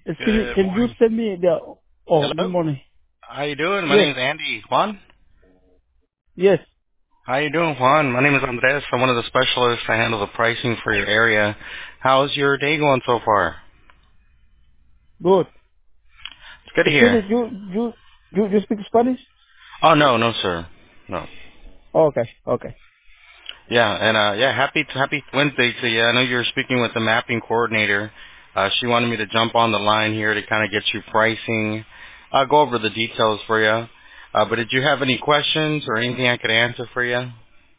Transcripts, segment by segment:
Excuse me, Good can you morning. send me the... Oh, good Hello. morning. How you doing? My Yes, name is Andy. Juan? yes, How you doing, Juan? My name is Andres. I'm one of the specialists. I handle the pricing for your area. How's your day going so far? good. It's good to Excuse me, hear. you speak Spanish? Oh, no, sir. No. Okay, okay. Yeah, and yeah, happy Wednesday to you. I know you're speaking with the mapping coordinator. She wanted me to jump on the line here to kind of get you pricing. I'll go over the details for you. But did you have any questions or anything I could answer for you?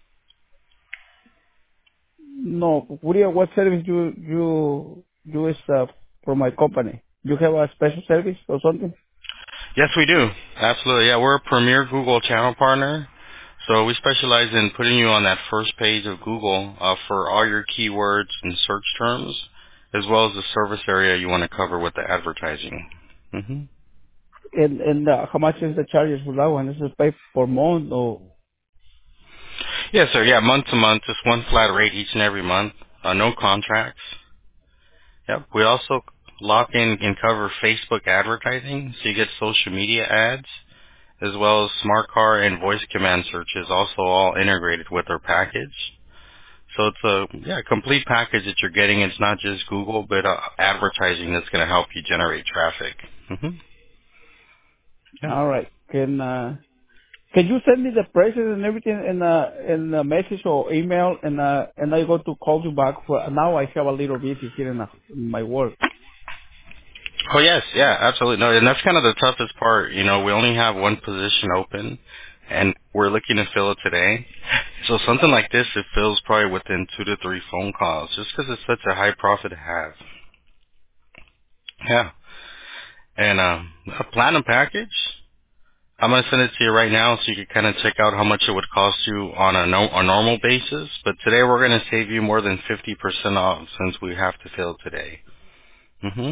No, what service you is for my company? You have a special service or something? Yes, we do. Absolutely. Yeah, we're a premier Google channel partner. So we specialize in putting you on that first page of Google for all your keywords and search terms, as well as the service area you want to cover with the advertising. hmm And how much is the charges for that one? Is it pay per month or? Yes, sir. Yeah, month to month, just one flat rate each and every month. No contracts. Yep. We also lock in and cover Facebook advertising, so you get social media ads, as well as smart car and voice command searches, also all integrated with our package. So it's a complete package that you're getting. It's not just Google, but advertising that's going to help you generate traffic. hmm Yeah. All right. Can you send me the prices and everything in a message or email and I go to call you back for now I have a little busy here in my work. Oh yes, yeah, absolutely. No, and that's kind of the toughest part. You know, we only have one position open, and we're looking to fill it today. So something like this, it fills probably within 2 to 3 phone calls, just because it's such a high profit to have. Yeah, and a platinum package. I'm going to send it to you right now so you can kind of check out how much it would cost you on a normal basis. But today we're going to save you more than 50% off since we have to fill today. hmm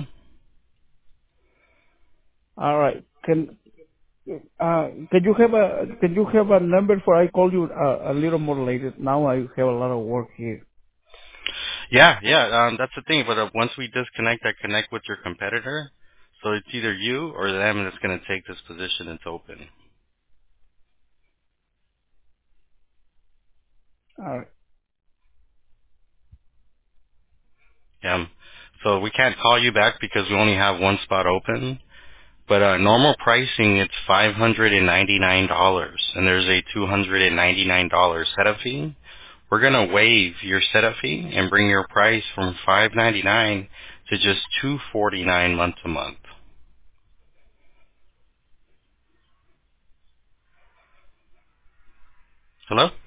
All right. Can you have a number for I call you a little more later? Now I have a lot of work here. Yeah. That's the thing. But once we disconnect, I connect with your competitor. So it's either you or them that's going to take this position that's open. All right. Yeah. So we can't call you back because we only have one spot open. But normal pricing, it's $599, and there's a $299 setup fee. We're gonna waive your setup fee and bring your price from $599 to just $249 month to month. Hello?